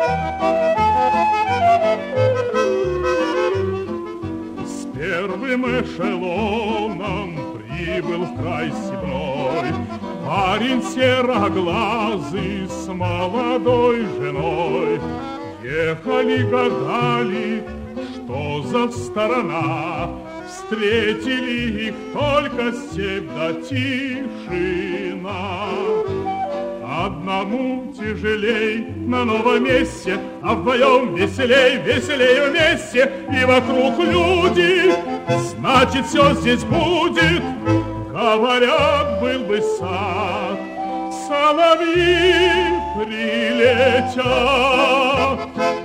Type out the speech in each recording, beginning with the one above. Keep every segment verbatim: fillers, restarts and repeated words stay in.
С первым эшелоном прибыл в край степной парень сероглазый с молодой женой. Ехали, гадали, что за сторона, встретили их только степь да тишина. Одному тяжелей на новом месте, а вдвоем веселей, веселей вместе. И вокруг люди, значит, все здесь будет. Говорят, был бы сад, соловьи прилетят.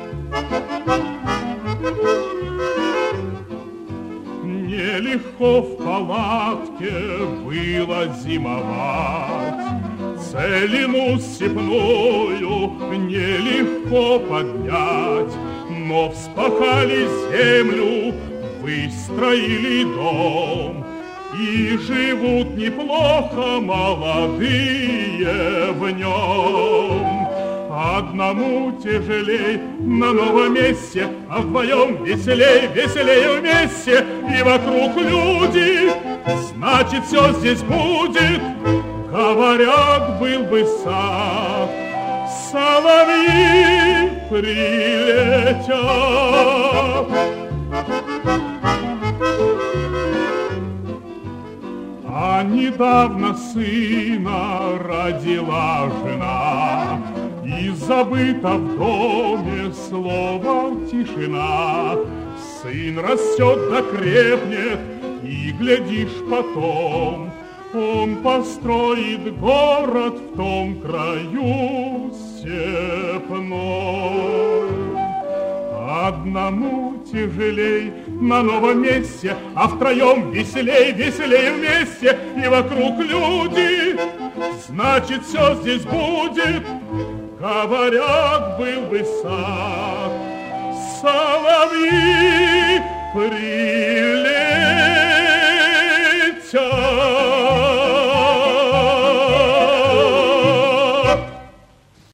Нелегко в палатке было зимовать, целину степную нелегко поднять, но вспахали землю, выстроили дом, и живут неплохо молодые в нем. Одному тяжелей на новом месте, а вдвоем веселей, веселей вместе. И вокруг люди, значит, все здесь будет. Говорят, был бы сад, соловьи прилетят. А недавно сына родила жена, и забыто в доме слово тишина. Сын растет да крепнет, и глядишь потом, он построит город в том краю степной. Одному тяжелей на новом месте, а втроем веселей, веселей вместе. И вокруг люди, значит, все здесь будет. Говорят, был бы сад, соловьи прилетят.